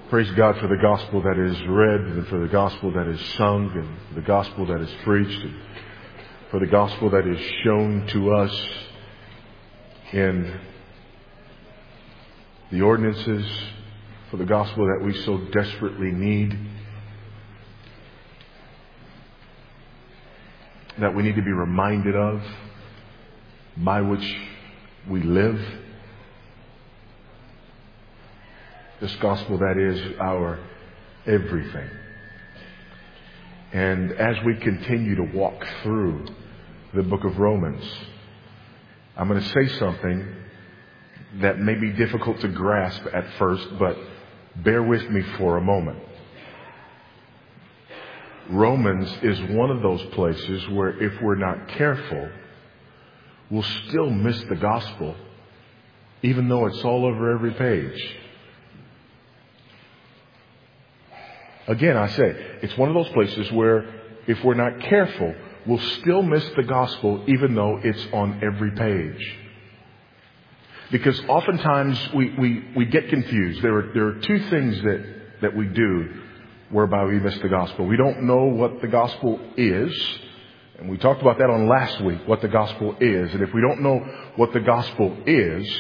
Praise God for the gospel that is read, and for the gospel that is sung, and for the gospel that is preached, and for the gospel that is shown to us in the ordinances, for the gospel that we so desperately need, that we need to be reminded of, by which we live. This gospel that is our everything. And as we continue to walk through the book of Romans, I'm going to say something that may be difficult to grasp at first, but bear with me for a moment. Romans is one of those places where if we're not careful, we'll still miss the gospel, even though it's all over every page. Again, I say, it's one of those places where if we're not careful, we'll still miss the gospel even though it's on every page. Because oftentimes we get confused. There are two things that we do whereby we miss the gospel. We don't know what the gospel is. And we talked about that on last week, what the gospel is. And if we don't know what the gospel is,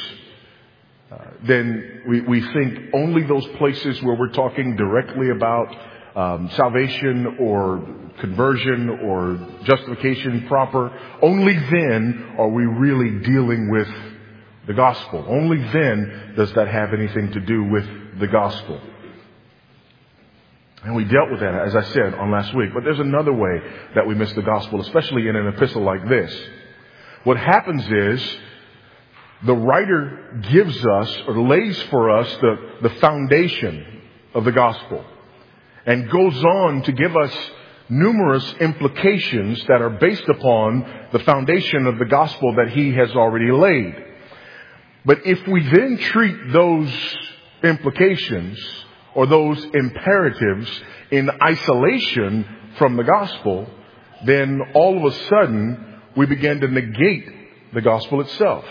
then we think only those places where we're talking directly about salvation or conversion or justification proper, only then are we really dealing with the gospel. Only then does that have anything to do with the gospel. And we dealt with that, as I said, on last week. But there's another way that we miss the gospel, especially in an epistle like this. What happens is, the writer gives us, or lays for us, the foundation of the gospel, and goes on to give us numerous implications that are based upon the foundation of the gospel that he has already laid. But if we then treat those implications or those imperatives in isolation from the gospel, then all of a sudden we begin to negate the gospel itself.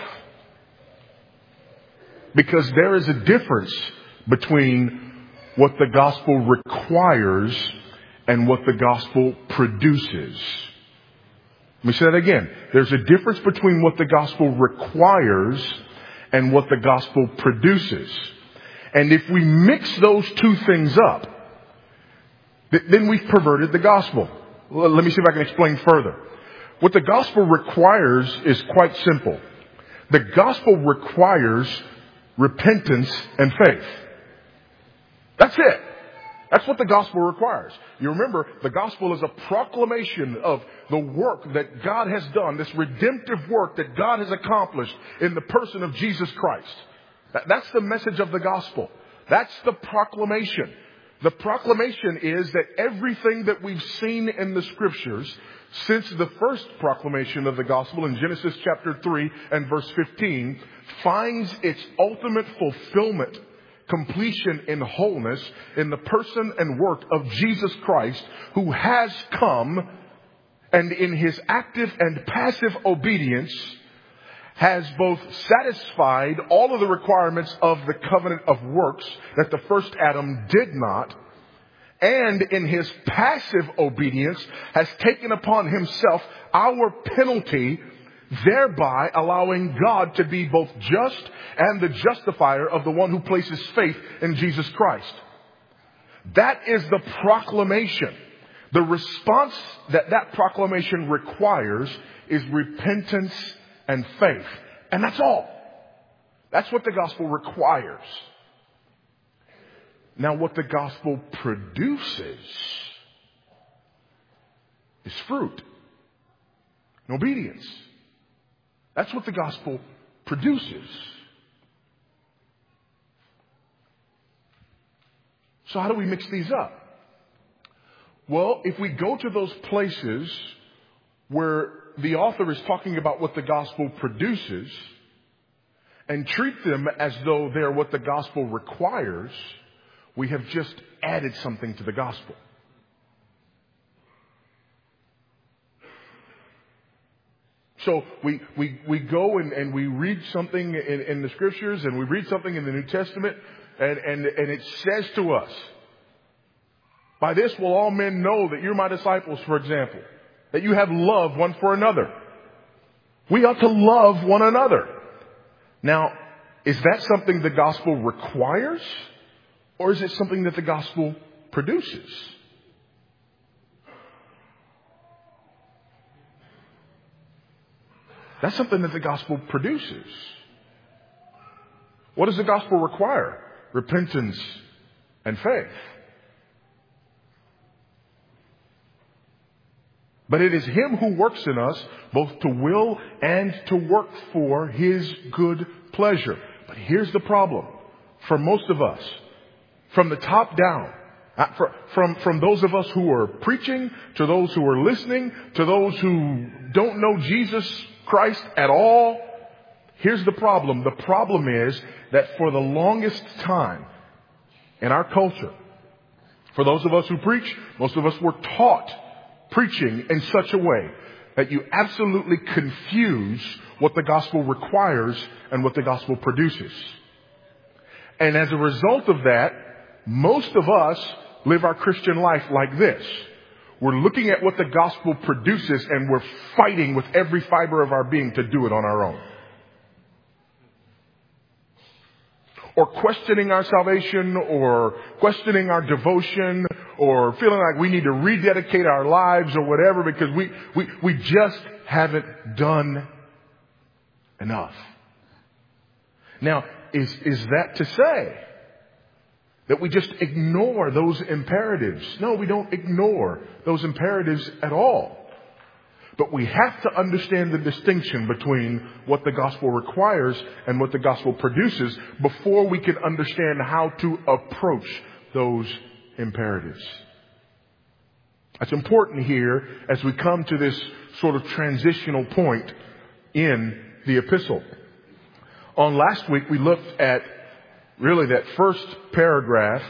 Because there is a difference between what the gospel requires and what the gospel produces. Let me say that again. There's a difference between what the gospel requires and what the gospel produces. And if we mix those two things up, then we've perverted the gospel. Let me see if I can explain further. What the gospel requires is quite simple. The gospel requires repentance and faith. That's it. That's what the gospel requires. You remember, the gospel is a proclamation of the work that God has done, this redemptive work that God has accomplished in the person of Jesus Christ. That's the message of the gospel. That's the proclamation. The proclamation is that everything that we've seen in the scriptures since the first proclamation of the gospel in Genesis chapter 3 and verse 15 finds its ultimate fulfillment, completion in wholeness in the person and work of Jesus Christ, who has come and in his active and passive obedience has both satisfied all of the requirements of the covenant of works that the first Adam did not, and in his passive obedience has taken upon himself our penalty, thereby allowing God to be both just and the justifier of the one who places faith in Jesus Christ. That is the proclamation. The response that proclamation requires is repentance and faith. And that's all. That's what the gospel requires. Now, what the gospel produces is fruit and obedience. That's what the gospel produces. So how do we mix these up? Well, if we go to those places where the author is talking about what the gospel produces and treat them as though they're what the gospel requires, we have just added something to the gospel. So we go and we read something in the scriptures, and we read something in the New Testament, And it says to us, by this will all men know that you're my disciples, for example, that you have love one for another. We ought to love one another. Now, is that something the gospel requires, or is it something that the gospel produces? That's something that the gospel produces. What does the gospel require? Repentance and faith. But it is Him who works in us both to will and to work for His good pleasure. But here's the problem. For most of us, from the top down, from those of us who are preaching, to those who are listening, to those who don't know Jesus Christ at all, here's the problem. The problem is that for the longest time in our culture, for those of us who preach, most of us were taught preaching in such a way that you absolutely confuse what the gospel requires and what the gospel produces. And as a result of that, most of us live our Christian life like this. We're looking at what the gospel produces and we're fighting with every fiber of our being to do it on our own. Or questioning our salvation, or questioning our devotion, or feeling like we need to rededicate our lives or whatever because we just haven't done enough. Now, is that to say that we just ignore those imperatives? No, we don't ignore those imperatives at all. But we have to understand the distinction between what the gospel requires and what the gospel produces before we can understand how to approach those imperatives. That's important here as we come to this sort of transitional point in the epistle. On last week, we looked at really that first paragraph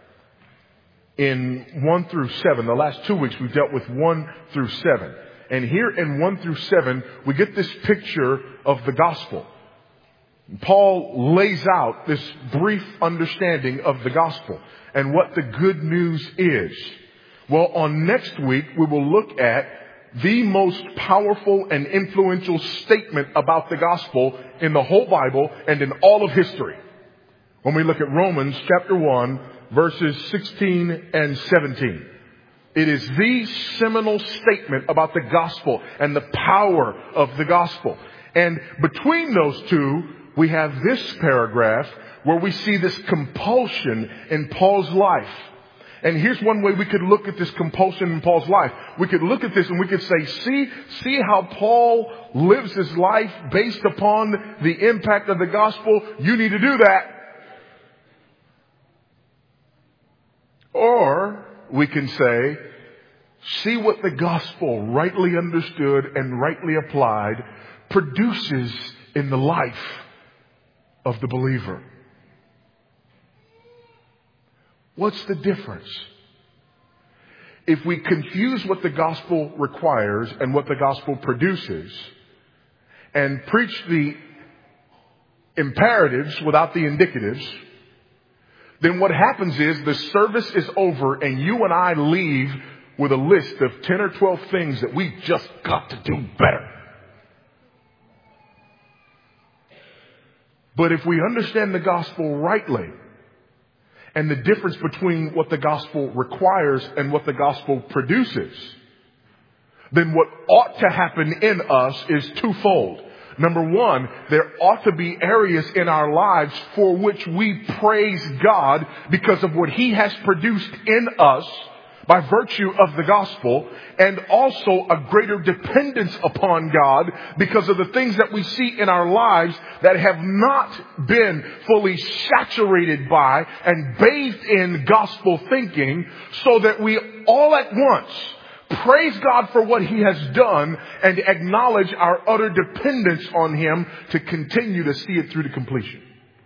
in 1 through 7. The last 2 weeks, we've dealt with 1 through 7. And here in 1 through 7, we get this picture of the gospel. Paul lays out this brief understanding of the gospel and what the good news is. Well, on next week, we will look at the most powerful and influential statement about the gospel in the whole Bible and in all of history. When we look at Romans chapter 1, verses 16 and 17. It is the seminal statement about the gospel and the power of the gospel. And between those two, we have this paragraph where we see this compulsion in Paul's life. And here's one way we could look at this compulsion in Paul's life. We could look at this and we could say, see how Paul lives his life based upon the impact of the gospel. You need to do that. Or we can say, see what the gospel, rightly understood and rightly applied, produces in the life of the believer. What's the difference? If we confuse what the gospel requires and what the gospel produces, and preach the imperatives without the indicatives, then what happens is the service is over and you and I leave with a list of 10 or 12 things that we just got to do better. But if we understand the gospel rightly and the difference between what the gospel requires and what the gospel produces, then what ought to happen in us is twofold. Number one, there ought to be areas in our lives for which we praise God because of what He has produced in us by virtue of the gospel, and also a greater dependence upon God because of the things that we see in our lives that have not been fully saturated by and bathed in gospel thinking, so that we all at once praise God for what He has done and acknowledge our utter dependence on Him to continue to see it through to completion.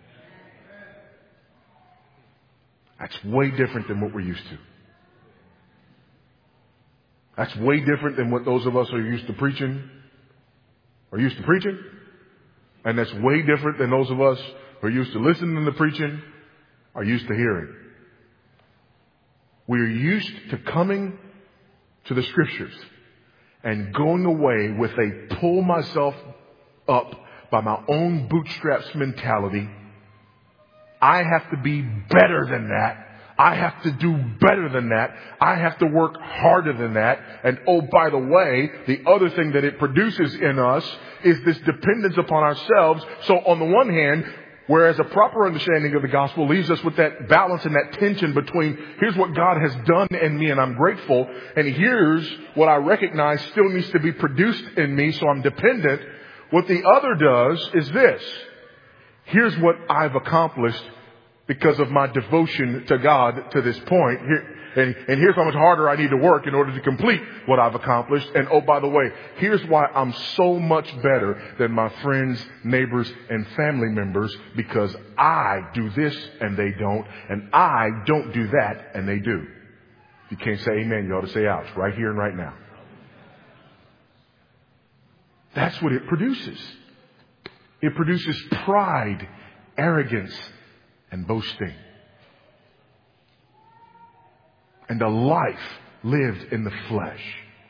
That's way different than what we're used to. That's way different than what those of us are used to preaching. And that's way different than those of us who are used to listening to preaching. are used to hearing. We are used to coming to the Scriptures and going away with a pull myself up by my own bootstraps mentality. I have to be better than that. I have to do better than that. I have to work harder than that. And oh, by the way, the other thing that it produces in us is this dependence upon ourselves. So on the one hand, whereas a proper understanding of the gospel leaves us with that balance and that tension between here's what God has done in me and I'm grateful, and here's what I recognize still needs to be produced in me, so I'm dependent. What the other does is this. Here's what I've accomplished because of my devotion to God to this point. And here's how much harder I need to work in order to complete what I've accomplished. And oh, by the way, here's why I'm so much better than my friends, neighbors, and family members, because I do this and they don't, and I don't do that and they do. If you can't say amen, you ought to say ouch, right here and right now. That's what it produces. It produces pride, arrogance, and boasting. And a life lived in the flesh.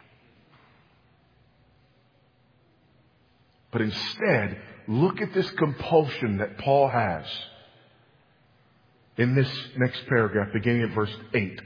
But instead, look at this compulsion that Paul has in this next paragraph, beginning at verse 8.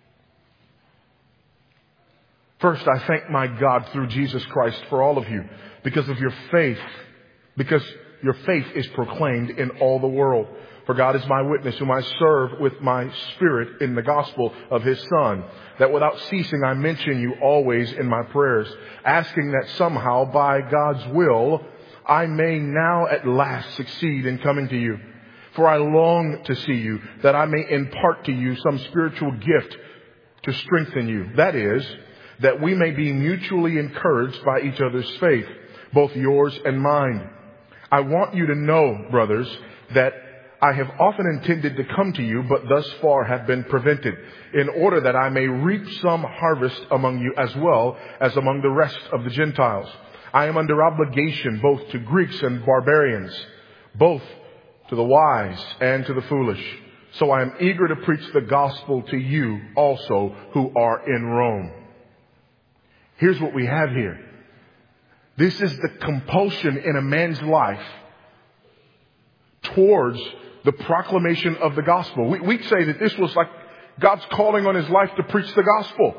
First, I thank my God through Jesus Christ for all of you, because of your faith, because your faith is proclaimed in all the world. For God is my witness, whom I serve with my spirit in the gospel of his Son, that without ceasing I mention you always in my prayers, asking that somehow by God's will I may now at last succeed in coming to you. For I long to see you, that I may impart to you some spiritual gift to strengthen you. That is, that we may be mutually encouraged by each other's faith, both yours and mine. I want you to know, brothers, that I have often intended to come to you, but thus far have been prevented, in order that I may reap some harvest among you as well as among the rest of the Gentiles. I am under obligation both to Greeks and barbarians, both to the wise and to the foolish. So I am eager to preach the gospel to you also who are in Rome. Here's what we have here. This is the compulsion in a man's life towards the proclamation of the gospel. We'd say that this was like God's calling on his life to preach the gospel.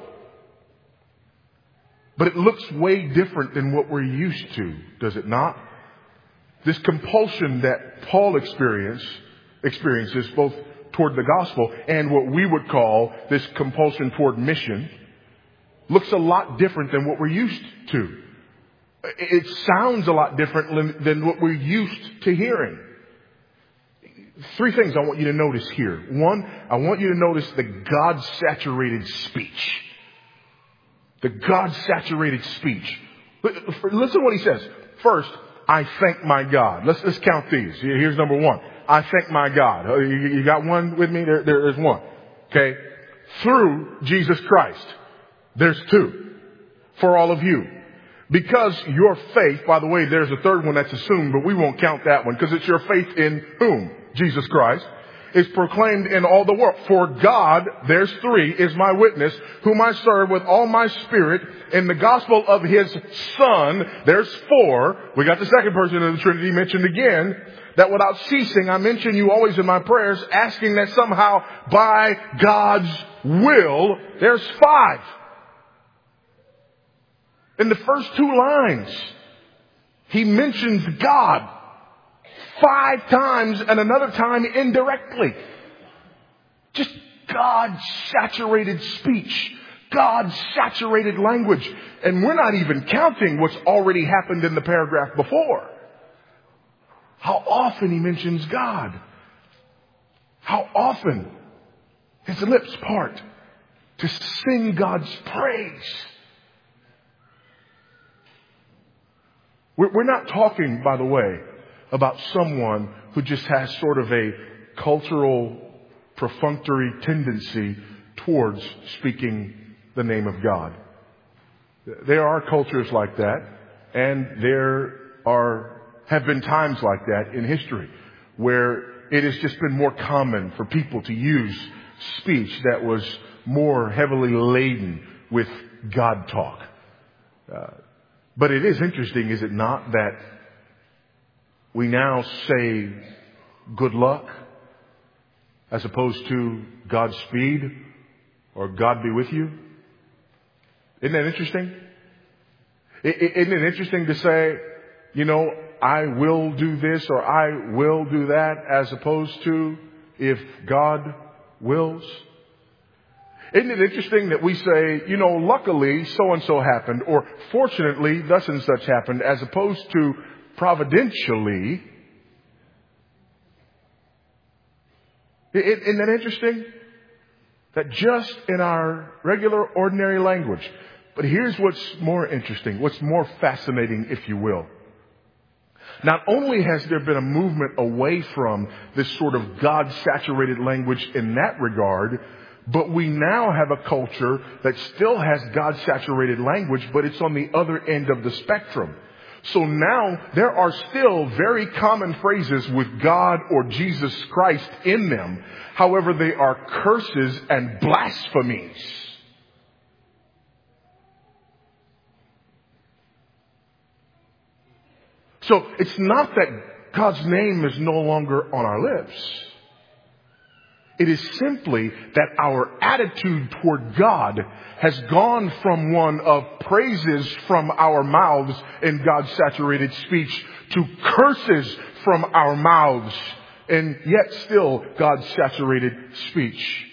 But it looks way different than what we're used to, does it not? This compulsion that Paul experiences both toward the gospel and what we would call this compulsion toward mission looks a lot different than what we're used to. It sounds a lot different than what we're used to hearing. Three things I want you to notice here. One, I want you to notice the God-saturated speech. The God-saturated speech. Listen to what he says. First, I thank my God. Let's count these. Here's number one. I thank my God. You got one with me? There's one. Okay. Through Jesus Christ. There's two. For all of you. Because your faith, by the way, there's a third one that's assumed, but we won't count that one because it's your faith in whom? Jesus Christ. Is proclaimed in all the world. For God, there's three, is my witness, whom I serve with all my spirit in the gospel of his Son. There's four. We got the second person of the Trinity mentioned again. That without ceasing, I mention you always in my prayers, asking that somehow by God's will, there's five. In the first two lines, he mentions God 5 times and another time indirectly. Just God-saturated speech. God-saturated language. And we're not even counting what's already happened in the paragraph before. How often he mentions God. How often his lips part to sing God's praise. We're not talking, by the way, about someone who just has sort of a cultural perfunctory tendency towards speaking the name of God. There are cultures like that, and there have been times like that in history where it has just been more common for people to use speech that was more heavily laden with God talk. But it is interesting, is it not, that we now say good luck as opposed to Godspeed or God be with you? Isn't that interesting? Isn't it interesting to say, I will do this or I will do that, as opposed to if God wills? Isn't it interesting that we say, luckily so-and-so happened, or fortunately thus and such happened, as opposed to providentially? Isn't that interesting? That just in our regular, ordinary language. But here's what's more interesting, what's more fascinating, if you will. Not only has there been a movement away from this sort of God-saturated language in that regard, but we now have a culture that still has God-saturated language, but it's on the other end of the spectrum. So now there are still very common phrases with God or Jesus Christ in them. However, they are curses and blasphemies. So it's not that God's name is no longer on our lips. It is simply that our attitude toward God has gone from one of praises from our mouths in God-saturated speech to curses from our mouths and yet still God-saturated speech.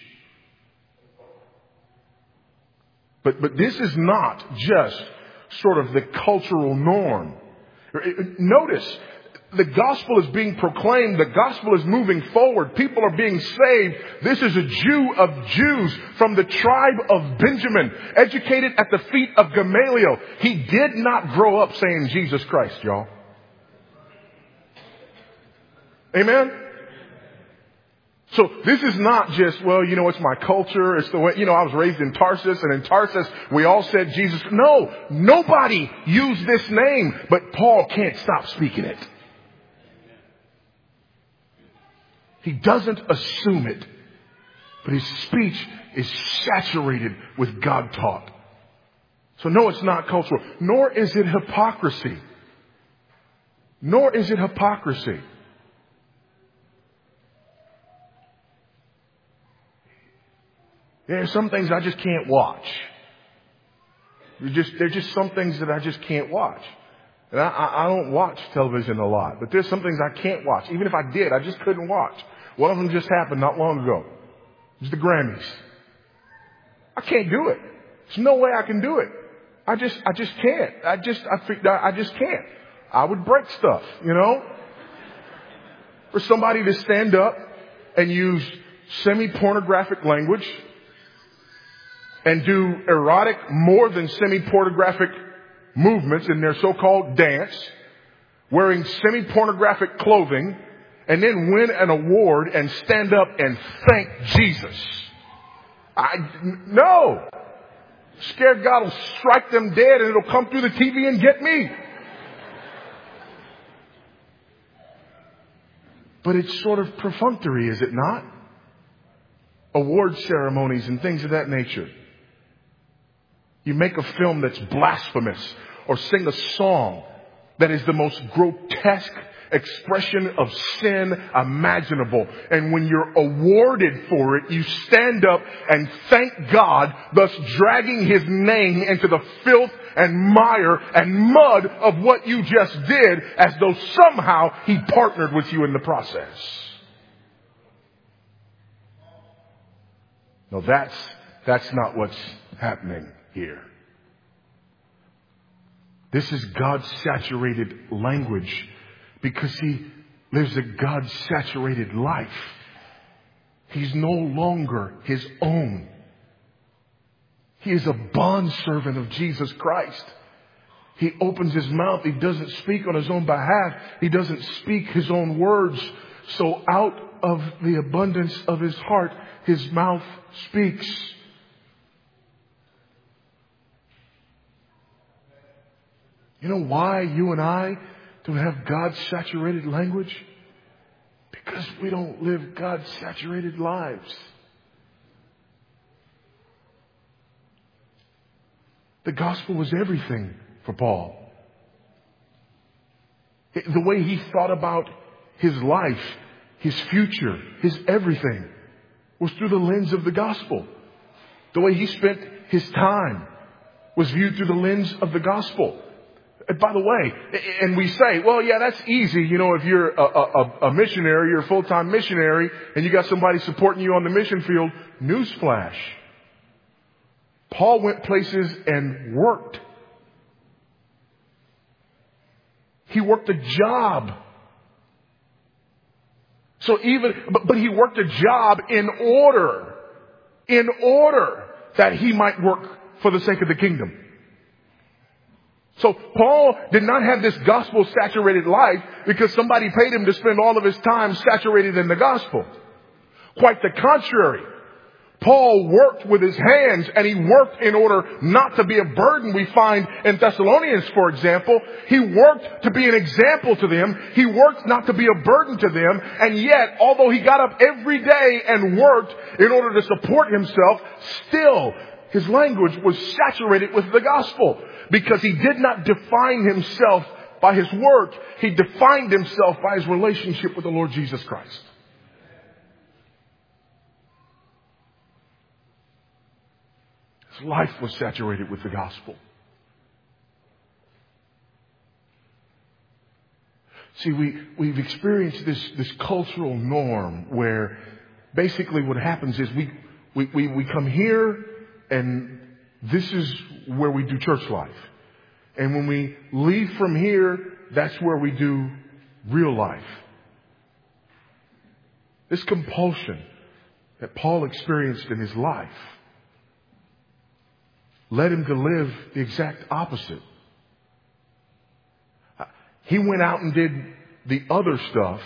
But this is not just sort of the cultural norm. Notice, the gospel is being proclaimed. The gospel is moving forward. People are being saved. This is a Jew of Jews from the tribe of Benjamin, educated at the feet of Gamaliel. He did not grow up saying Jesus Christ, y'all. Amen? So this is not just, it's my culture. It's the way, I was raised in Tarsus, and in Tarsus we all said Jesus. No, nobody used this name, but Paul can't stop speaking it. He doesn't assume it, but his speech is saturated with God talk. So no, it's not cultural, nor is it hypocrisy. Nor is it hypocrisy. There are some things I just can't watch. There's just some things that I just can't watch. And I don't watch television a lot, but there's some things I can't watch. Even if I did, I just couldn't watch. One of them just happened not long ago. It was the Grammys. I can't do it. There's no way I can do it. I just can't. I just can't. I would break stuff, For somebody to stand up and use semi-pornographic language and do erotic, more than semi-pornographic movements in their so-called dance, wearing semi-pornographic clothing, and then win an award and stand up and thank Jesus. No. Scared God will strike them dead and it'll come through the TV and get me. But it's sort of perfunctory, is it not? Award ceremonies and things of that nature. You make a film that's blasphemous or sing a song that is the most grotesque expression of sin imaginable. And when you're awarded for it, you stand up and thank God, thus dragging his name into the filth and mire and mud of what you just did, as though somehow he partnered with you in the process. No, that's not what's happening here. This is God-saturated language because he lives a God-saturated life. He's no longer his own. He is a bondservant of Jesus Christ. He opens his mouth. He doesn't speak on his own behalf. He doesn't speak his own words. So out of the abundance of his heart, his mouth speaks. You know why you and I don't have God-saturated language? Because we don't live God-saturated lives. The gospel was everything for Paul. The way he thought about his life, his future, his everything was through the lens of the gospel. The way he spent his time was viewed through the lens of the gospel. And by the way, and we say, well, yeah, that's easy. You know, if you're a missionary, you're a full-time missionary, and you got somebody supporting you on the mission field, newsflash. Paul went places and worked. He worked a job. So but he worked a job in order that he might work for the sake of the kingdom. So Paul did not have this gospel saturated life because somebody paid him to spend all of his time saturated in the gospel. Quite the contrary. Paul worked with his hands, and he worked in order not to be a burden. We find in Thessalonians, for example, he worked to be an example to them. He worked not to be a burden to them. And yet, although he got up every day and worked in order to support himself, still his language was saturated with the gospel because he did not define himself by his work. He defined himself by his relationship with the Lord Jesus Christ. His life was saturated with the gospel. See, we've experienced this cultural norm where basically what happens is we come here and this is where we do church life. And when we leave from here, that's where we do real life. This compulsion that Paul experienced in his life led him to live the exact opposite. He went out and did the other stuff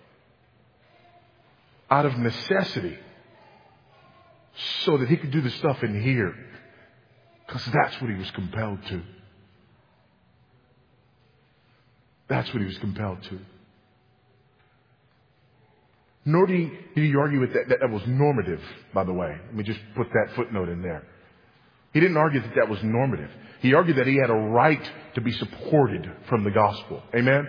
out of necessity so that he could do the stuff in here, because that's what he was compelled to. That's what he was compelled to. Nor did he argue with that was normative, by the way. Let me just put that footnote in there. He didn't argue that was normative. He argued that he had a right to be supported from the gospel. Amen?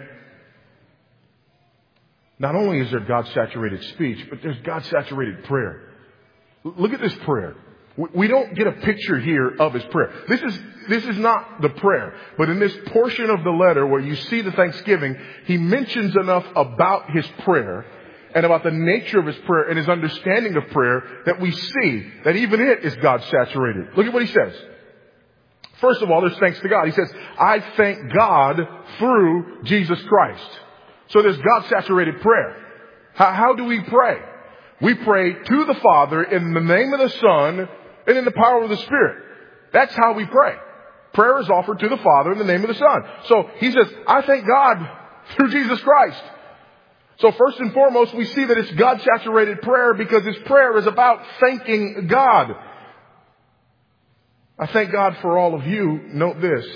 Not only is there God-saturated speech, but there's God-saturated prayer. Look at this prayer. We don't get a picture here of his prayer. This is not the prayer. But in this portion of the letter where you see the thanksgiving, he mentions enough about his prayer and about the nature of his prayer and his understanding of prayer that we see that even it is God-saturated. Look at what he says. First of all, there's thanks to God. He says, I thank God through Jesus Christ. So there's God-saturated prayer. How do we pray? We pray to the Father in the name of the Son and in the power of the Spirit. That's how we pray. Prayer is offered to the Father in the name of the Son. So he says, I thank God through Jesus Christ. So first and foremost, we see that it's God-saturated prayer because his prayer is about thanking God. I thank God for all of you. Note this.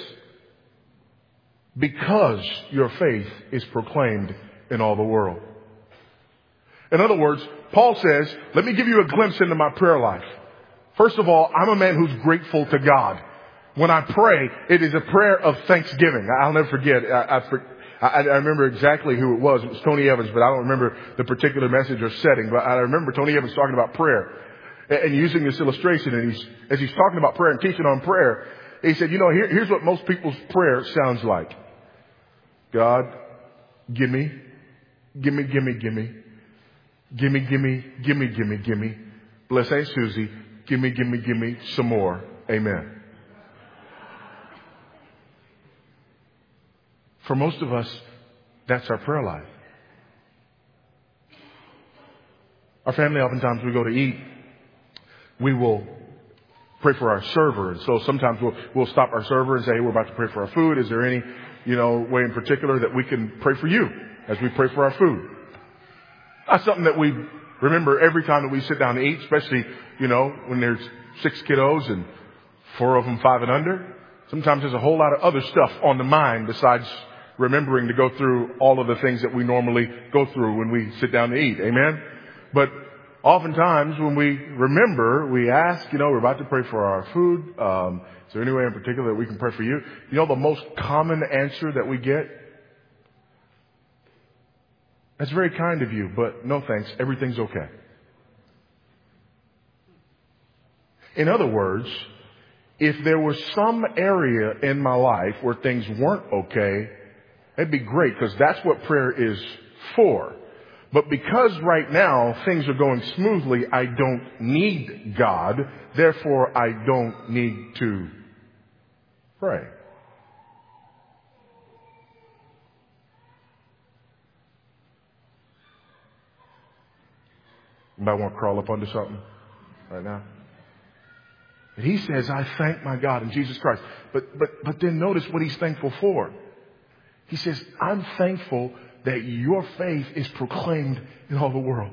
Because your faith is proclaimed in all the world. In other words, Paul says, let me give you a glimpse into my prayer life. First of all, I'm a man who's grateful to God. When I pray, it is a prayer of thanksgiving. I'll never forget. I remember exactly who it was. It was Tony Evans, but I don't remember the particular message or setting. But I remember Tony Evans talking about prayer and using this illustration. And as he's talking about prayer and teaching on prayer, he said, here's what most people's prayer sounds like. God, gimme. Bless Aunt Susie. Gimme some more. Amen. For most of us, that's our prayer life. Our family, oftentimes we go to eat, we will pray for our server. And so sometimes we'll stop our server and say, hey, we're about to pray for our food. Is there any, way in particular that we can pray for you as we pray for our food? That's something that we remember every time that we sit down to eat, especially, when there's 6 kiddos and 4 of them 5 and under. Sometimes there's a whole lot of other stuff on the mind besides remembering to go through all of the things that we normally go through when we sit down to eat. Amen? But oftentimes when we remember, we ask, we're about to pray for our food. Is there any way in particular that we can pray for you? You know the most common answer that we get? That's very kind of you, but no thanks. Everything's okay. In other words, if there was some area in my life where things weren't okay, it'd be great because that's what prayer is for. But because right now things are going smoothly, I don't need God. Therefore, I don't need to pray. Anybody want to crawl up under something right now? And he says, I thank my God in Jesus Christ. But then notice what he's thankful for. He says, I'm thankful that your faith is proclaimed in all the world.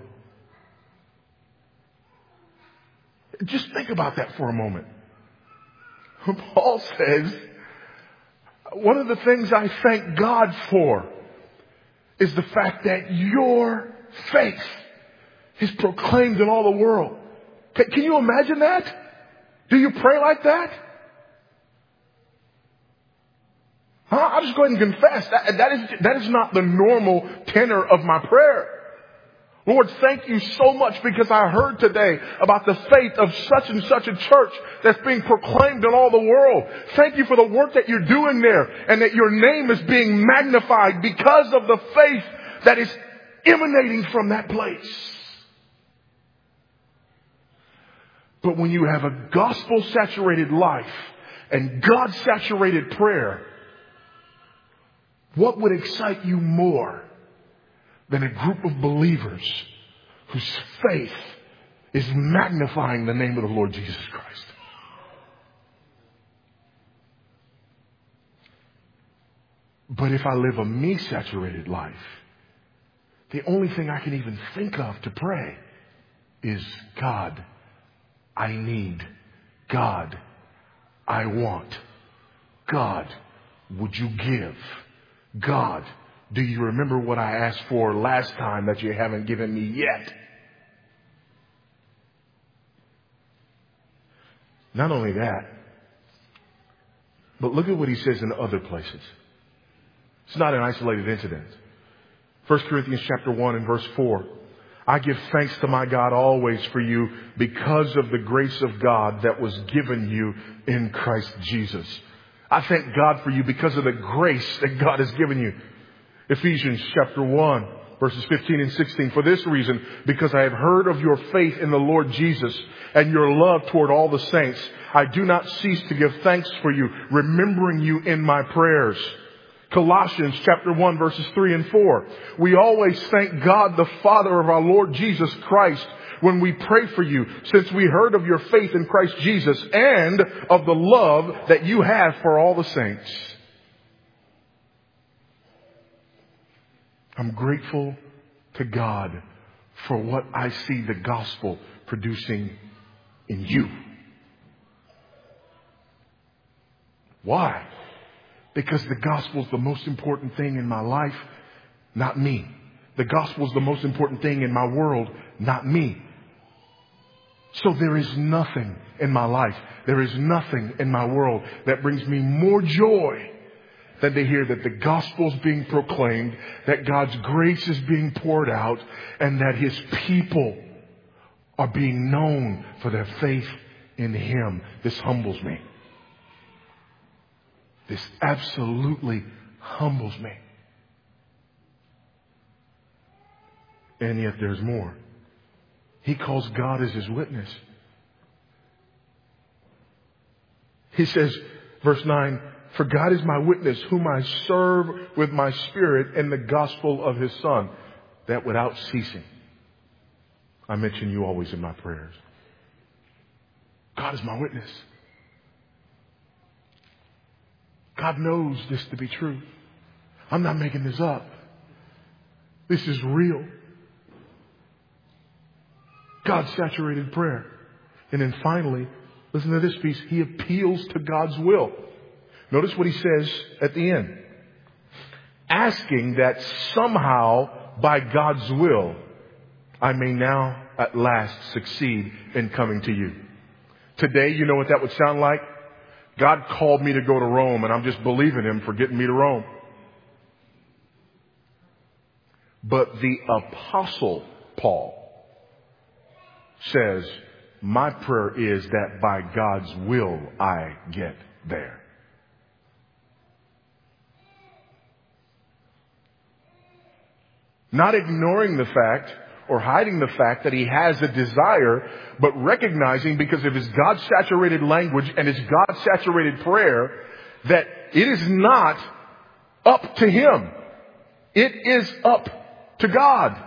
Just think about that for a moment. Paul says, one of the things I thank God for is the fact that your faith is proclaimed in all the world. Can you imagine that? Do you pray like that? I'll just go ahead and confess that is not the normal tenor of my prayer. Lord, thank you so much because I heard today about the faith of such and such a church that's being proclaimed in all the world. Thank you for the work that you're doing there and that your name is being magnified because of the faith that is emanating from that place. But when you have a gospel-saturated life and God-saturated prayer, what would excite you more than a group of believers whose faith is magnifying the name of the Lord Jesus Christ? But if I live a me-saturated life, the only thing I can even think of to pray is, God, I need. God, I want. God, would you give? God, do you remember what I asked for last time that you haven't given me yet? Not only that, but look at what he says in other places. It's not an isolated incident. 1 Corinthians chapter 1 and verse 4. I give thanks to my God always for you because of the grace of God that was given you in Christ Jesus. I thank God for you because of the grace that God has given you. Ephesians chapter 1, verses 15 and 16. For this reason, because I have heard of your faith in the Lord Jesus and your love toward all the saints, I do not cease to give thanks for you, remembering you in my prayers. Colossians chapter 1 verses 3 and 4. We always thank God the Father of our Lord Jesus Christ when we pray for you, since we heard of your faith in Christ Jesus and of the love that you have for all the saints. I'm grateful to God for what I see the gospel producing in you. Why? Because the gospel is the most important thing in my life, not me. The gospel is the most important thing in my world, not me. So there is nothing in my life, there is nothing in my world that brings me more joy than to hear that the gospel is being proclaimed, that God's grace is being poured out, and that His people are being known for their faith in Him. This humbles me. This absolutely humbles me. And yet there's more. He calls God as His witness. He says, verse 9, for God is my witness, whom I serve with my spirit in the gospel of His Son, that without ceasing, I mention you always in my prayers. God is my witness. God knows this to be true. I'm not making this up. This is real. God-saturated prayer. And then finally, listen to this piece. He appeals to God's will. Notice what he says at the end. asking that somehow, by God's will, I may now at last succeed in coming to you. Today, you know what that would sound like? God called me to go to Rome, and I'm just believing Him for getting me to Rome. But the Apostle Paul says, my prayer is that by God's will I get there. Not ignoring the fact or hiding the fact that he has a desire, but recognizing, because of his God-saturated language and his God-saturated prayer, that it is not up to him. It is up to God.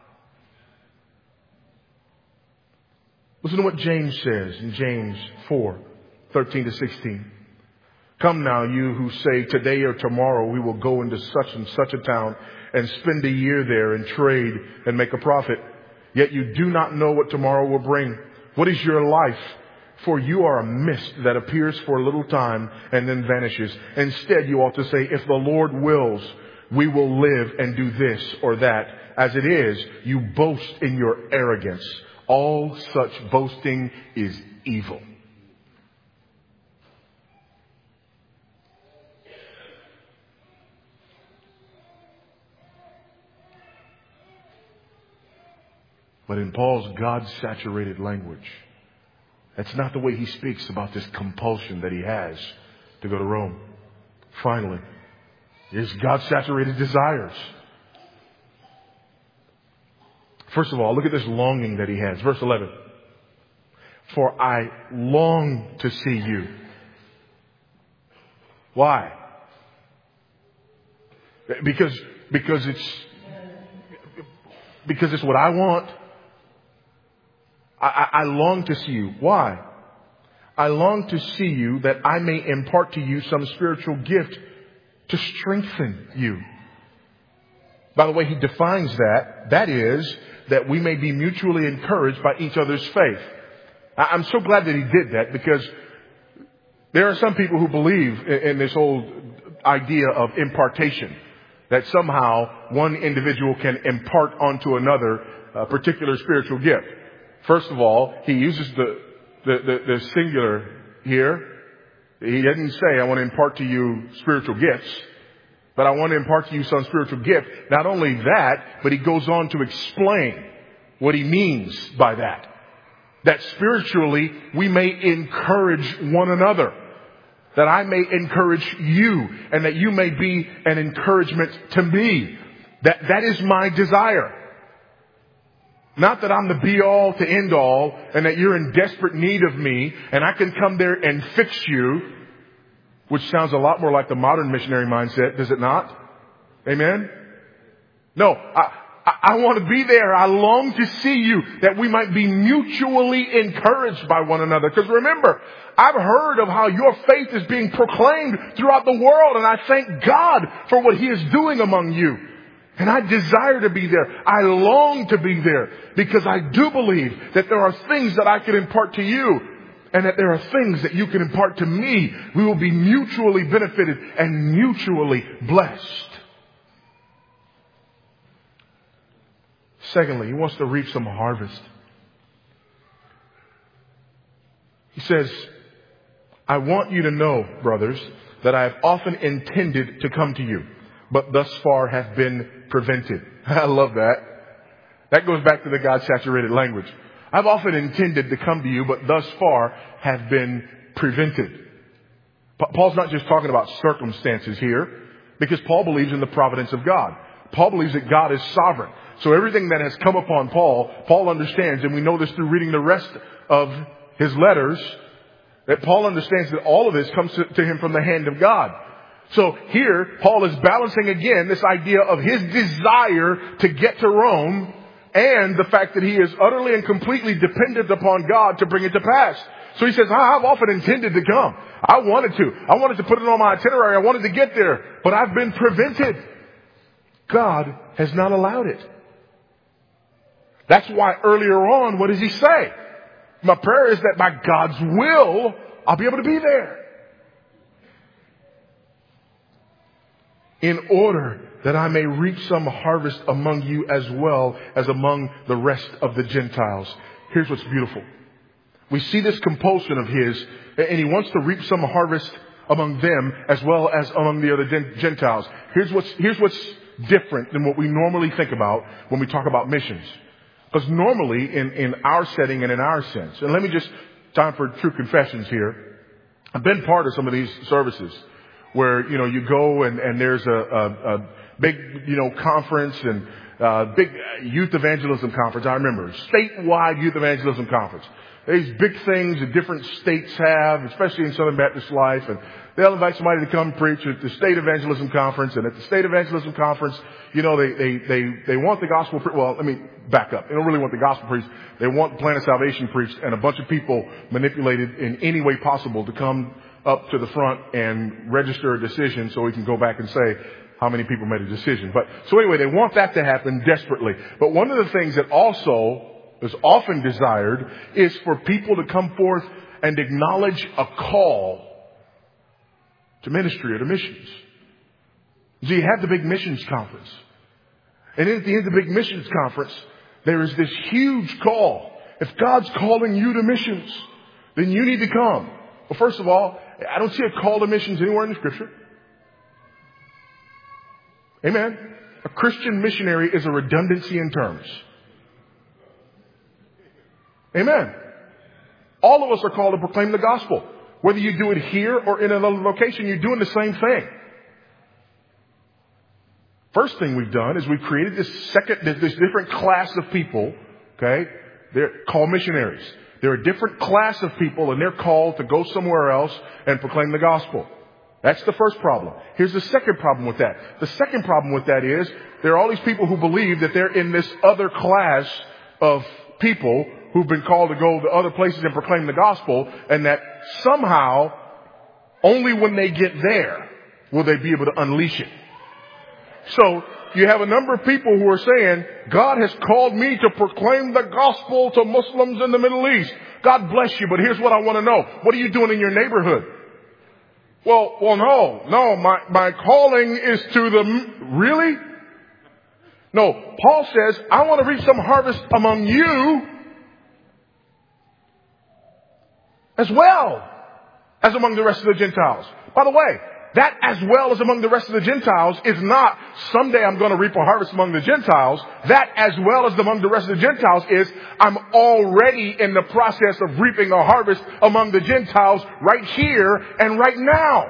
Listen to what James says in James 4:13-16. Come now, you who say today or tomorrow we will go into such and such a town and spend a year there and trade and make a profit. Yet you do not know what tomorrow will bring. What is your life? For you are a mist that appears for a little time and then vanishes. Instead, you ought to say, if the Lord wills, we will live and do this or that. As it is, you boast in your arrogance. All such boasting is evil. But in Paul's God-saturated language, that's not the way he speaks about this compulsion that he has to go to Rome. Finally, his God-saturated desires. First of all, look at this longing that he has. Verse 11. For I long to see you. Why? Because it's what I want. I long to see you. Why? I long to see you that I may impart to you some spiritual gift to strengthen you. By the way, he defines that. That is, that we may be mutually encouraged by each other's faith. I'm so glad that he did that, because there are some people who believe in this whole idea of impartation. That somehow one individual can impart onto another a particular spiritual gift. First of all, he uses the singular here. He doesn't say, I want to impart to you spiritual gifts, but I want to impart to you some spiritual gift. Not only that, but he goes on to explain what he means by that. That spiritually we may encourage one another. That I may encourage you, and that you may be an encouragement to me. That is my desire. Not that I'm the be all to end all, and that you're in desperate need of me, and I can come there and fix you, which sounds a lot more like the modern missionary mindset, does it not? Amen? No, I want to be there. I long to see you, that we might be mutually encouraged by one another. Because remember, I've heard of how your faith is being proclaimed throughout the world, and I thank God for what He is doing among you. And I desire to be there. I long to be there, because I do believe that there are things that I can impart to you, and that there are things that you can impart to me. We will be mutually benefited and mutually blessed. Secondly, he wants to reap some harvest. He says, I want you to know, brothers, that I have often intended to come to you, but thus far have been prevented. I love that. That goes back to the God-saturated language. I've often intended to come to you, but thus far have been prevented. Paul's not just talking about circumstances here, because Paul believes in the providence of God. Paul believes that God is sovereign. So everything that has come upon Paul understands, and we know this through reading the rest of his letters, that Paul understands that all of this comes to him from the hand of God. So here, Paul is balancing again this idea of his desire to get to Rome and the fact that he is utterly and completely dependent upon God to bring it to pass. So he says, I've often intended to come. I wanted to put it on my itinerary. I wanted to get there, but I've been prevented. God has not allowed it. That's why earlier on, what does he say? My prayer is that by God's will, I'll be able to be there. in order that I may reap some harvest among you as well as among the rest of the Gentiles. Here's what's beautiful. We see this compulsion of his, and he wants to reap some harvest among them as well as among the other Gentiles. Here's what's different than what we normally think about when we talk about missions. Because normally in our setting and in our sense, and let me just, time for true confessions here. I've been part of some of these services where, you go and there's a big, conference and big youth evangelism conference. I remember statewide youth evangelism conference. These big things that different states have, especially in Southern Baptist life, and they'll invite somebody to come preach at the state evangelism conference. And at the state evangelism conference, they want the gospel. Well, let me back up. They don't really want the gospel preached. They want the plan of salvation preached, and a bunch of people manipulated in any way possible to come up to the front and register a decision so we can go back and say how many people made a decision. So anyway, they want that to happen desperately. But one of the things that also is often desired is for people to come forth and acknowledge a call to ministry or to missions. So you have the big missions conference. And at the end of the big missions conference, there is this huge call. If God's calling you to missions, then you need to come. Well, first of all, I don't see a call to missions anywhere in the Scripture. Amen. A Christian missionary is a redundancy in terms. Amen. All of us are called to proclaim the gospel. Whether you do it here or in another location, you're doing the same thing. First thing we've done is we've created this different class of people, okay? They're called missionaries. They're a different class of people, and they're called to go somewhere else and proclaim the gospel. That's the first problem. Here's the second problem with that. The second problem with that is there are all these people who believe that they're in this other class of people who've been called to go to other places and proclaim the gospel, and that somehow only when they get there will they be able to unleash it. So you have a number of people who are saying, God has called me to proclaim the gospel to Muslims in the Middle East. God bless you, but here's what I want to know. What are you doing in your neighborhood? Well, no, my calling is to the, really? No, Paul says, I want to reap some harvest among you as well as among the rest of the Gentiles. By the way, that as well as among the rest of the Gentiles is not someday I'm going to reap a harvest among the Gentiles. That as well as among the rest of the Gentiles is I'm already in the process of reaping a harvest among the Gentiles right here and right now.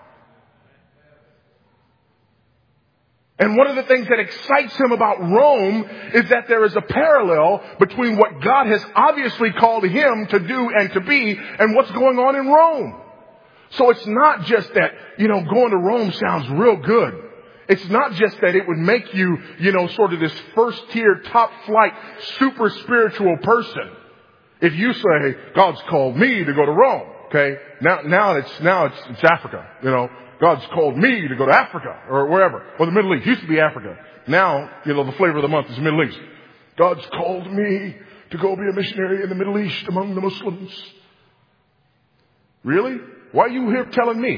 And one of the things that excites him about Rome is that there is a parallel between what God has obviously called him to do and to be and what's going on in Rome. So it's not just that, going to Rome sounds real good. It's not just that it would make you, sort of this first tier, top flight, super spiritual person. If you say, God's called me to go to Rome, okay? Now it's Africa, God's called me to go to Africa or wherever, or the Middle East. Used to be Africa. Now, the flavor of the month is Middle East. God's called me to go be a missionary in the Middle East among the Muslims. Really? Why are you here telling me?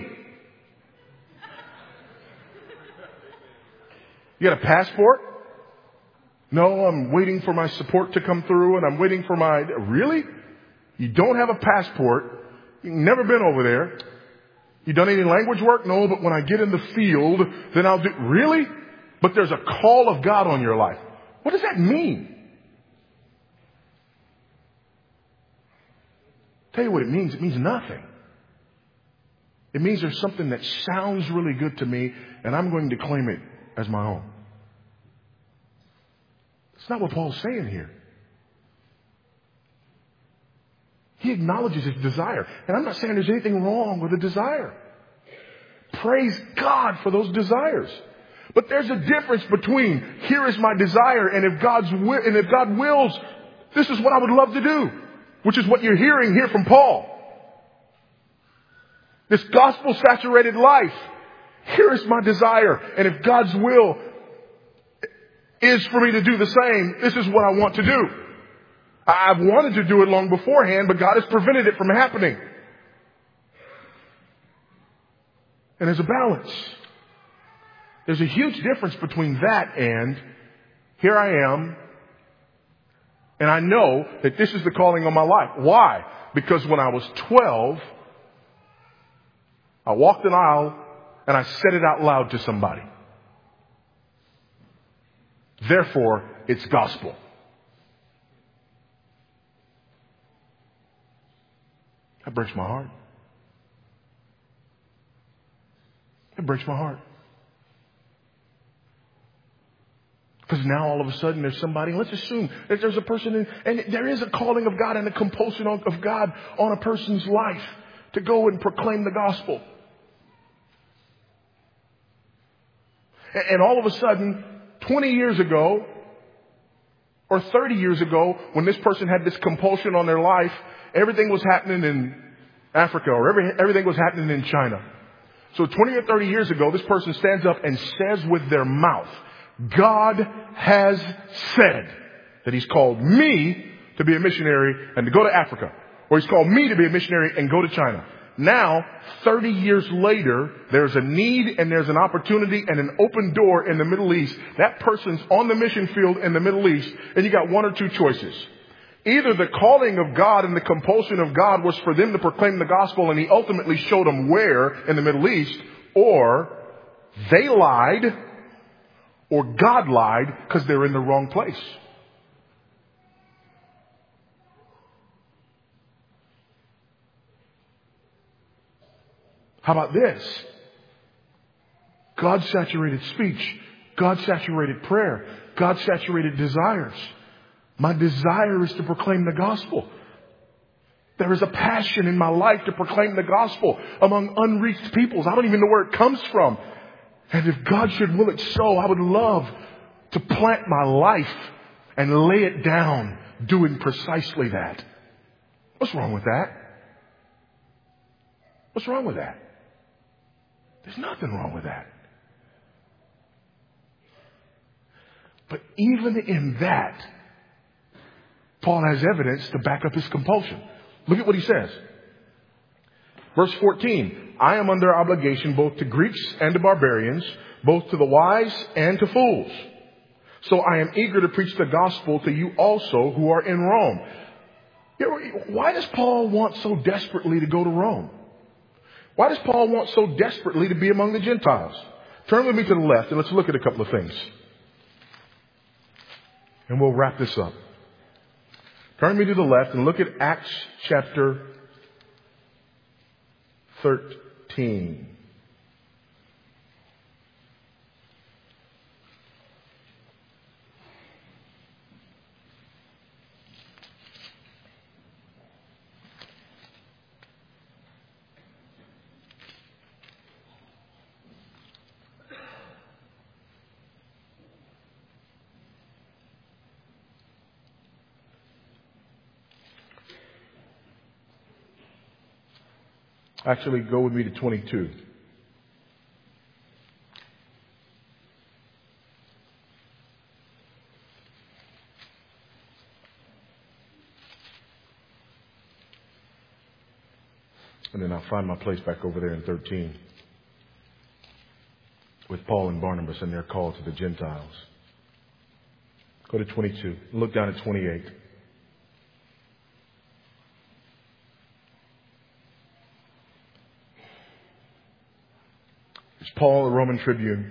You got a passport? No, I'm waiting for my support to come through and I'm waiting for my... Really? You don't have a passport. You've never been over there. You done any language work? No, but when I get in the field, then I'll do... Really? But there's a call of God on your life. What does that mean? Tell you what it means. It means nothing. It means there's something that sounds really good to me, and I'm going to claim it as my own. That's not what Paul's saying here. He acknowledges his desire. And I'm not saying there's anything wrong with a desire. Praise God for those desires. But there's a difference between here is my desire, and if God wills, this is what I would love to do, which is what you're hearing here from Paul. This gospel-saturated life. Here is my desire. And if God's will is for me to do the same, this is what I want to do. I've wanted to do it long beforehand, but God has prevented it from happening. And there's a balance. There's a huge difference between that and here I am, and I know that this is the calling on my life. Why? Because when I was 12, I walked an aisle and I said it out loud to somebody. Therefore, it's gospel. That breaks my heart. It breaks my heart. Because now all of a sudden there's somebody, let's assume that there's a person and there is a calling of God and a compulsion of God on a person's life to go and proclaim the gospel. And all of a sudden, 20 years ago or 30 years ago, when this person had this compulsion on their life, everything was happening in Africa or everything was happening in China. So 20 or 30 years ago, this person stands up and says with their mouth, God has said that He's called me to be a missionary and to go to Africa. Or He's called me to be a missionary and go to China. Now, 30 years later, there's a need and there's an opportunity and an open door in the Middle East. That person's on the mission field in the Middle East, and you got one or two choices. Either the calling of God and the compulsion of God was for them to proclaim the gospel, and He ultimately showed them where in the Middle East, or they lied, or God lied because they're in the wrong place. How about this? God-saturated speech, God-saturated prayer, God-saturated desires. My desire is to proclaim the gospel. There is a passion in my life to proclaim the gospel among unreached peoples. I don't even know where it comes from. And if God should will it so, I would love to plant my life and lay it down doing precisely that. What's wrong with that? What's wrong with that? There's nothing wrong with that. But even in that, Paul has evidence to back up his compulsion. Look at what he says. Verse 14, I am under obligation both to Greeks and to barbarians, both to the wise and to fools. So I am eager to preach the gospel to you also who are in Rome. Why does Paul want so desperately to go to Rome? Why does Paul want so desperately to be among the Gentiles? Turn with me to the left and let's look at a couple of things. And we'll wrap this up. Turn me to the left and look at Acts chapter 13. Actually, go with me to 22. And then I'll find my place back over there in 13 with Paul and Barnabas and their call to the Gentiles. Go to 22. Look down at 28. It's Paul, a Roman tribune.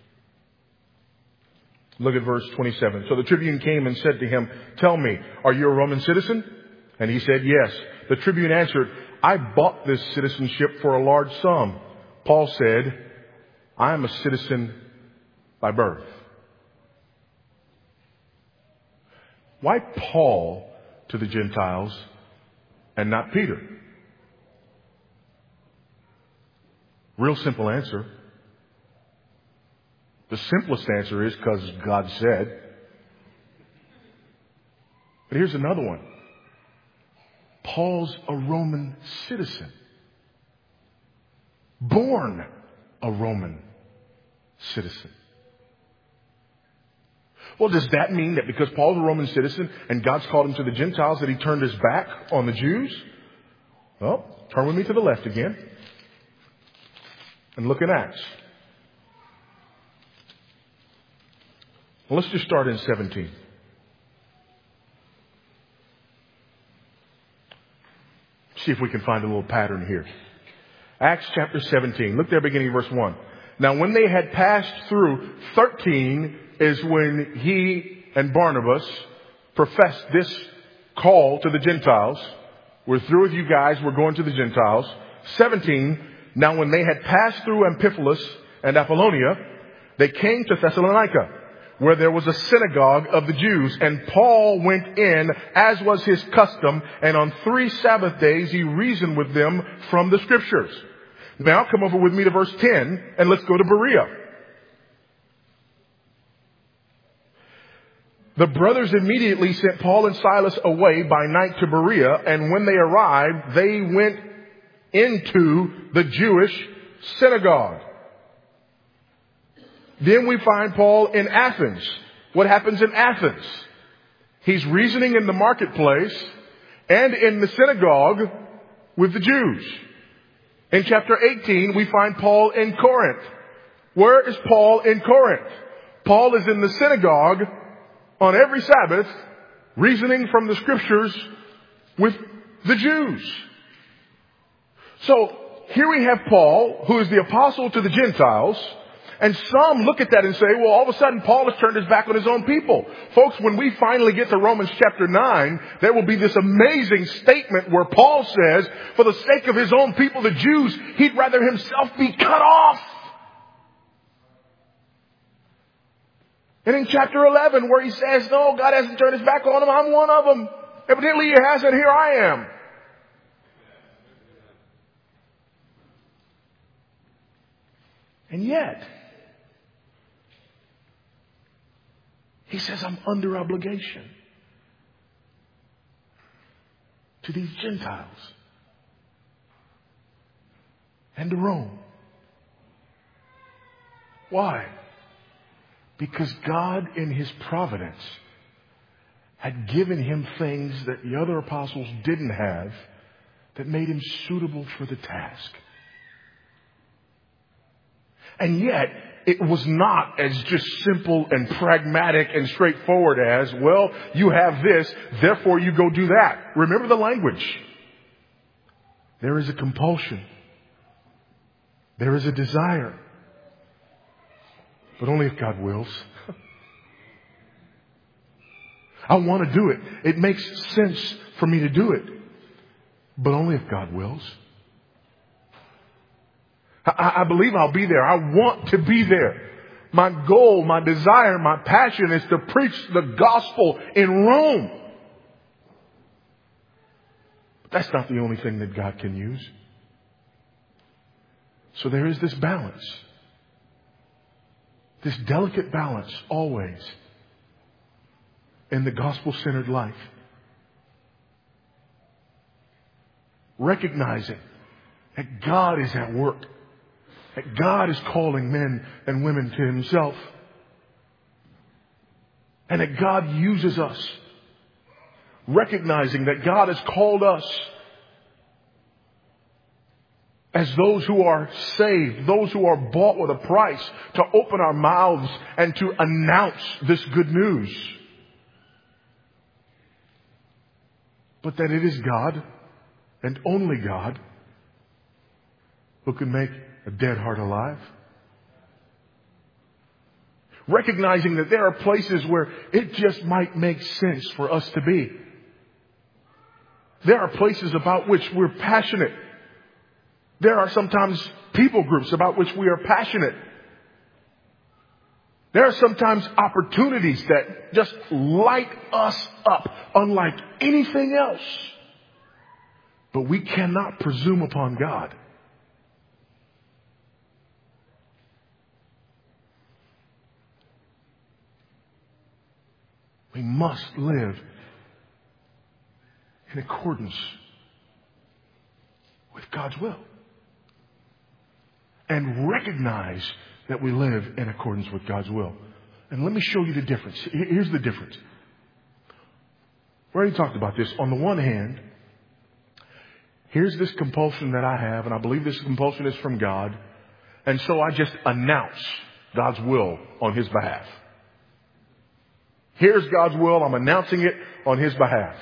Look at verse 27. So the tribune came and said to him, tell me, are you a Roman citizen? And he said, yes. The tribune answered, I bought this citizenship for a large sum. Paul said, I am a citizen by birth. Why Paul to the Gentiles and not Peter? Real simple answer. The simplest answer is because God said. But here's another one. Paul's a Roman citizen. Born a Roman citizen. Well, does that mean that because Paul's a Roman citizen and God's called him to the Gentiles that he turned his back on the Jews? Well, turn with me to the left again and look in Acts. Well, let's just start in 17. See if we can find a little pattern here. Acts chapter 17. Look there beginning verse 1. Now when they had passed through, 13 is when he and Barnabas professed this call to the Gentiles. We're through with you guys. We're going to the Gentiles. 17. Now when they had passed through Amphipolis and Apollonia, they came to Thessalonica, where there was a synagogue of the Jews. And Paul went in, as was his custom, and on 3 Sabbath days he reasoned with them from the Scriptures. Now come over with me to verse 10, and let's go to Berea. The brothers immediately sent Paul and Silas away by night to Berea, and when they arrived, they went into the Jewish synagogue. Then we find Paul in Athens. What happens in Athens? He's reasoning in the marketplace and in the synagogue with the Jews. In chapter 18, we find Paul in Corinth. Where is Paul in Corinth? Paul is in the synagogue on every Sabbath, reasoning from the Scriptures with the Jews. So here we have Paul, who is the apostle to the Gentiles. And some look at that and say, well, all of a sudden Paul has turned his back on his own people. Folks, when we finally get to Romans chapter 9, there will be this amazing statement where Paul says, for the sake of his own people, the Jews, he'd rather himself be cut off. And in chapter 11, where he says, no, God hasn't turned his back on them, I'm one of them. Evidently he hasn't, here I am. And yet, he says, I'm under obligation to these Gentiles and to Rome. Why? Because God, in his providence, had given him things that the other apostles didn't have that made him suitable for the task. And yet, it was not as just simple and pragmatic and straightforward as, well, you have this, therefore you go do that. Remember the language. There is a compulsion. There is a desire. But only if God wills. I want to do it. It makes sense for me to do it. But only if God wills. I believe I'll be there. I want to be there. My goal, my desire, my passion is to preach the gospel in Rome. But that's not the only thing that God can use. So there is this balance. This delicate balance always in the gospel-centered life. Recognizing that God is at work. That God is calling men and women to himself. And that God uses us. Recognizing that God has called us as those who are saved, those who are bought with a price, to open our mouths and to announce this good news. But that it is God, and only God, who can make a dead heart alive. Recognizing that there are places where it just might make sense for us to be. There are places about which we're passionate. There are sometimes people groups about which we are passionate. There are sometimes opportunities that just light us up unlike anything else. But we cannot presume upon God. We must live in accordance with God's will. And recognize that we live in accordance with God's will. And let me show you the difference. Here's the difference. We already talked about this. On the one hand, here's this compulsion that I have, and I believe this compulsion is from God. And so I just announce God's will on his behalf. Here's God's will. I'm announcing it on His behalf.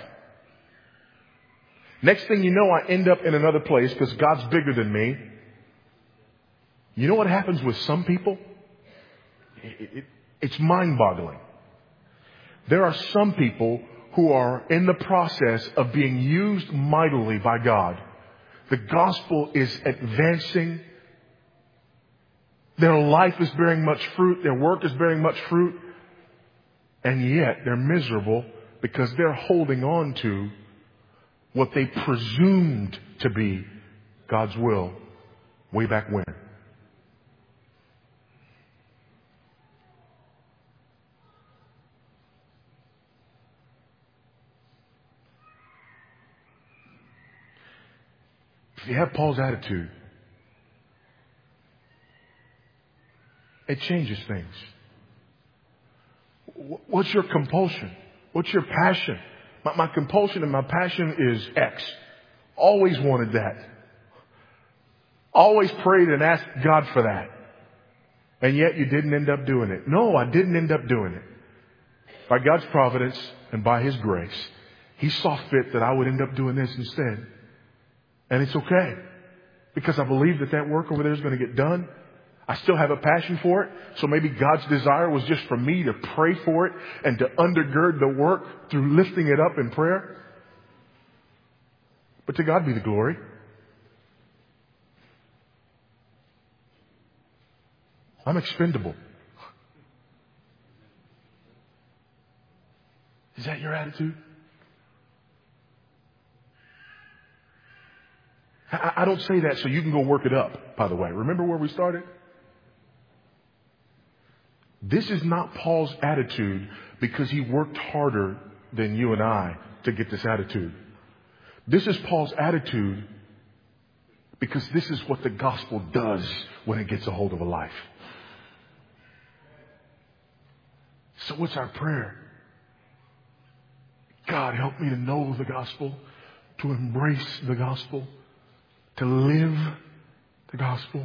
Next thing you know, I end up in another place because God's bigger than me. You know what happens with some people? It's mind-boggling. There are some people who are in the process of being used mightily by God. The gospel is advancing. Their life is bearing much fruit. Their work is bearing much fruit. And yet they're miserable because they're holding on to what they presumed to be God's will way back when. If you have Paul's attitude, it changes things. What's your compulsion? What's your passion? My compulsion and my passion is X. Always wanted that. Always prayed and asked God for that. And yet you didn't end up doing it. No, I didn't end up doing it. By God's providence and by His grace, He saw fit that I would end up doing this instead. And it's okay. Because I believe that work over there is going to get done. I still have a passion for it. So maybe God's desire was just for me to pray for it and to undergird the work through lifting it up in prayer. But to God be the glory. I'm expendable. Is that your attitude? I don't say that so you can go work it up, by the way. Remember where we started? This is not Paul's attitude because he worked harder than you and I to get this attitude. This is Paul's attitude because this is what the gospel does when it gets a hold of a life. So what's our prayer? God, help me to know the gospel, to embrace the gospel, to live the gospel.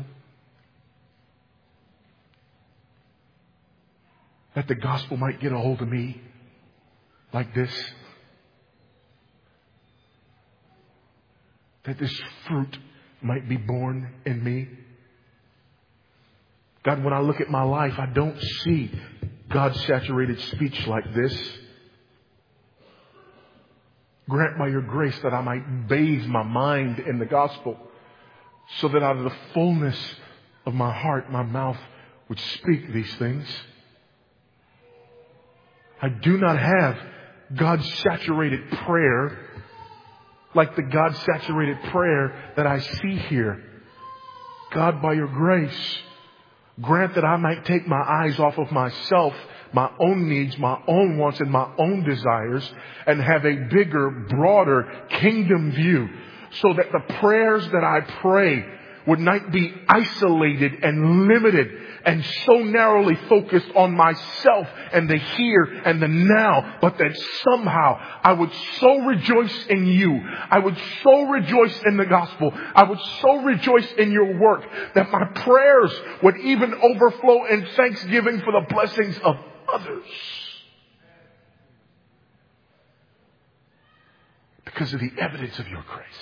That the gospel might get a hold of me like this. That this fruit might be born in me. God, when I look at my life, I don't see God's saturated speech like this. Grant by your grace that I might bathe my mind in the gospel so that out of the fullness of my heart, my mouth would speak these things. I do not have God's saturated prayer like the God saturated prayer that I see here. God, by your grace, grant that I might take my eyes off of myself, my own needs, my own wants, and my own desires, and have a bigger, broader kingdom view so that the prayers that I pray would not be isolated and limited and so narrowly focused on myself and the here and the now, but that somehow I would so rejoice in you. I would so rejoice in the gospel. I would so rejoice in your work that my prayers would even overflow in thanksgiving for the blessings of others. Because of the evidence of your grace.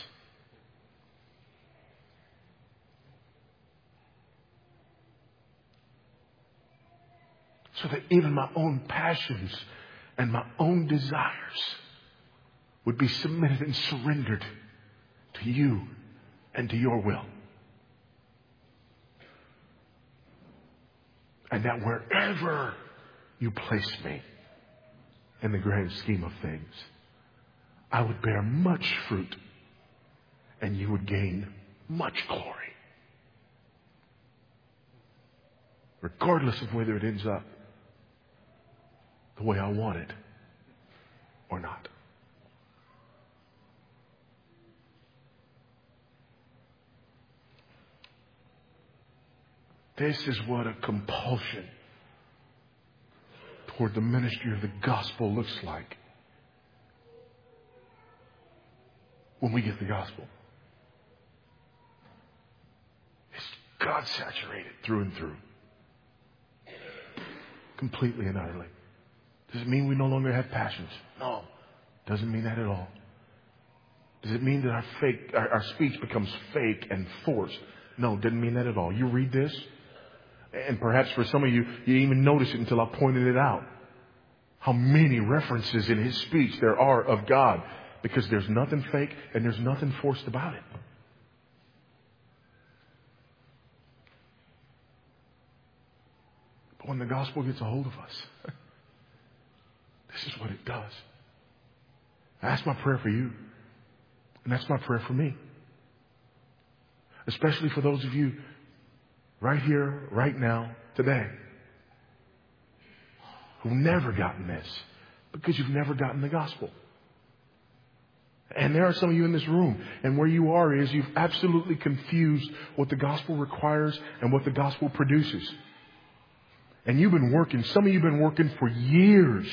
So that even my own passions and my own desires would be submitted and surrendered to you and to your will. And that wherever you place me in the grand scheme of things, I would bear much fruit and you would gain much glory. Regardless of whether it ends up the way I want it or not. This is what a compulsion toward the ministry of the gospel looks like when we get the gospel. It's God saturated through and through. Completely and utterly. Does it mean we no longer have passions? No. Doesn't mean that at all. Does it mean that our speech becomes fake and forced? No, doesn't mean that at all. You read this, and perhaps for some of you, you didn't even notice it until I pointed it out. How many references in his speech there are of God, because there's nothing fake and there's nothing forced about it. But when the gospel gets a hold of us, this is what it does. That's my prayer for you. And that's my prayer for me. Especially for those of you right here, right now, today, who've never gotten this because you've never gotten the gospel. And there are some of you in this room, and where you are is you've absolutely confused what the gospel requires and what the gospel produces. And you've been working, some of you have been working for years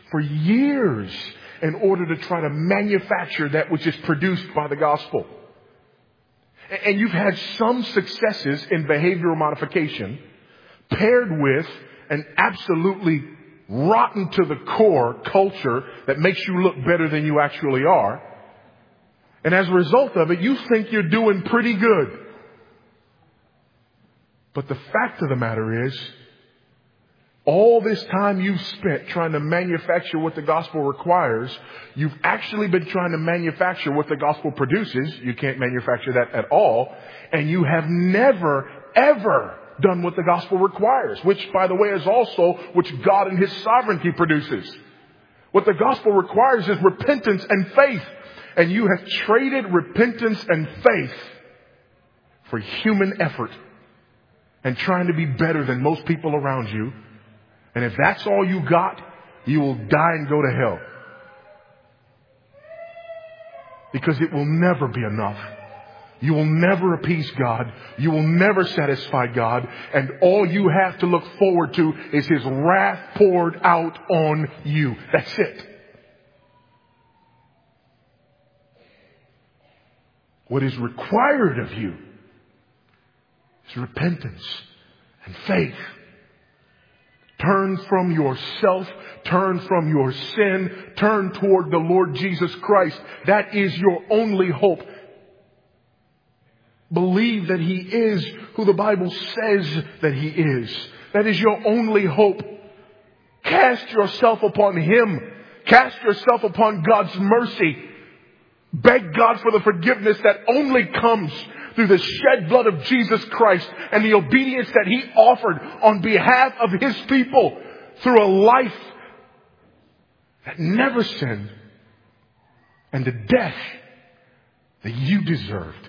in order to try to manufacture that which is produced by the gospel. And you've had some successes in behavioral modification paired with an absolutely rotten to the core culture that makes you look better than you actually are. And as a result of it, you think you're doing pretty good. But the fact of the matter is, all this time you've spent trying to manufacture what the gospel requires, you've actually been trying to manufacture what the gospel produces. You can't manufacture that at all. And you have never, ever done what the gospel requires, which, by the way, is also which God in His sovereignty produces. What the gospel requires is repentance and faith. And you have traded repentance and faith for human effort and trying to be better than most people around you. And if that's all you got, you will die and go to hell. Because it will never be enough. You will never appease God. You will never satisfy God. And all you have to look forward to is His wrath poured out on you. That's it. What is required of you is repentance and faith. Turn from yourself, turn from your sin, turn toward the Lord Jesus Christ. That is your only hope. Believe that He is who the Bible says that He is. That is your only hope. Cast yourself upon Him. Cast yourself upon God's mercy. Beg God for the forgiveness that only comes through the shed blood of Jesus Christ and the obedience that He offered on behalf of His people through a life that never sinned and the death that you deserved.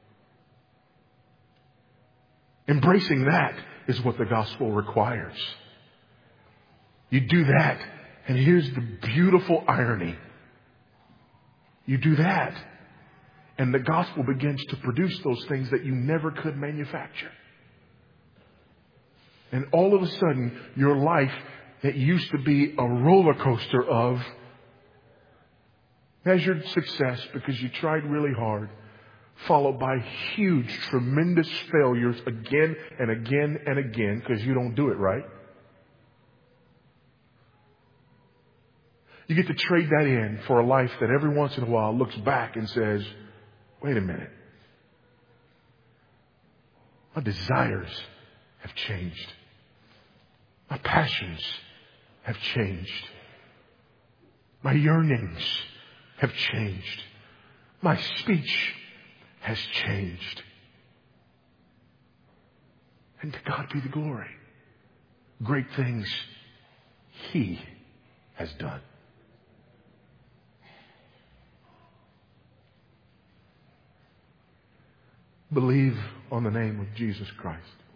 Embracing that is what the gospel requires. You do that, and here's the beautiful irony. You do that, and the gospel begins to produce those things that you never could manufacture. And all of a sudden, your life that used to be a roller coaster of measured success because you tried really hard, followed by huge, tremendous failures again and again and again because you don't do it right. You get to trade that in for a life that every once in a while looks back and says, wait a minute. My desires have changed. My passions have changed. My yearnings have changed. My speech has changed. And to God be the glory. Great things He has done. Believe on the name of Jesus Christ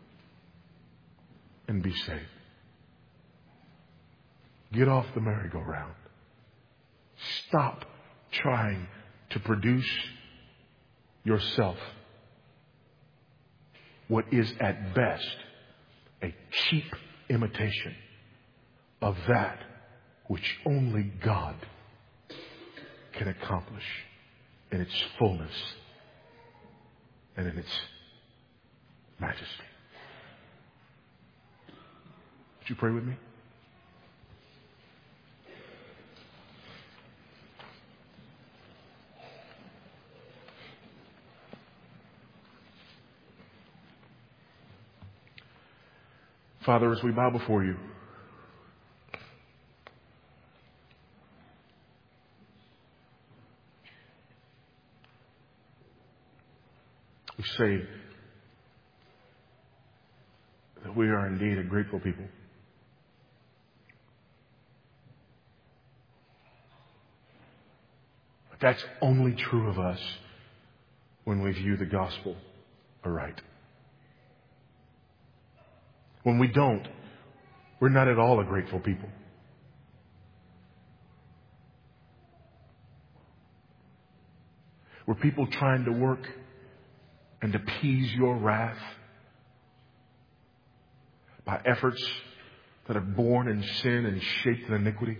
and be saved. Get off the merry-go-round. Stop trying to produce yourself what is at best a cheap imitation of that which only God can accomplish in its fullness and in its majesty. Would you pray with me? Father, as we bow before you, we say that we are indeed a grateful people. But that's only true of us when we view the gospel aright. When we don't, we're not at all a grateful people. We're people trying to work and appease your wrath by efforts that are born in sin and shaped in iniquity.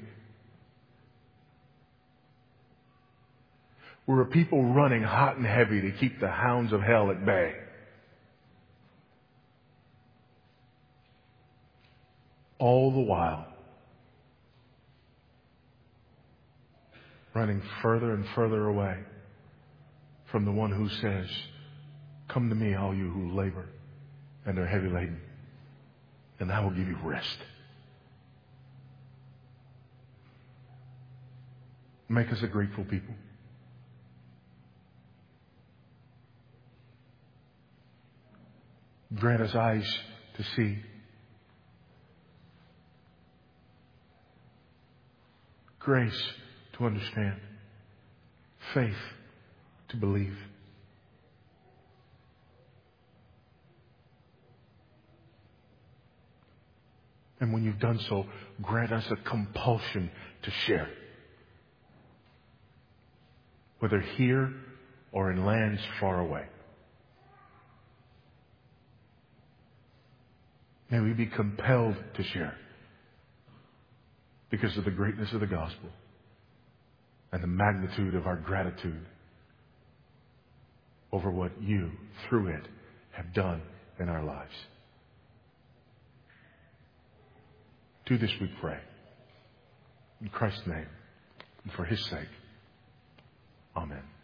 We're a people running hot and heavy to keep the hounds of hell at bay. All the while, running further and further away from the one who says, "Come to me, all you who labor and are heavy laden, and I will give you rest." Make us a grateful people. Grant us eyes to see, grace to understand, faith to believe. And when you've done so, grant us a compulsion to share. Whether here or in lands far away. May we be compelled to share because of the greatness of the gospel and the magnitude of our gratitude over what you, through it, have done in our lives. Do this, we pray. In Christ's name and for his sake. Amen.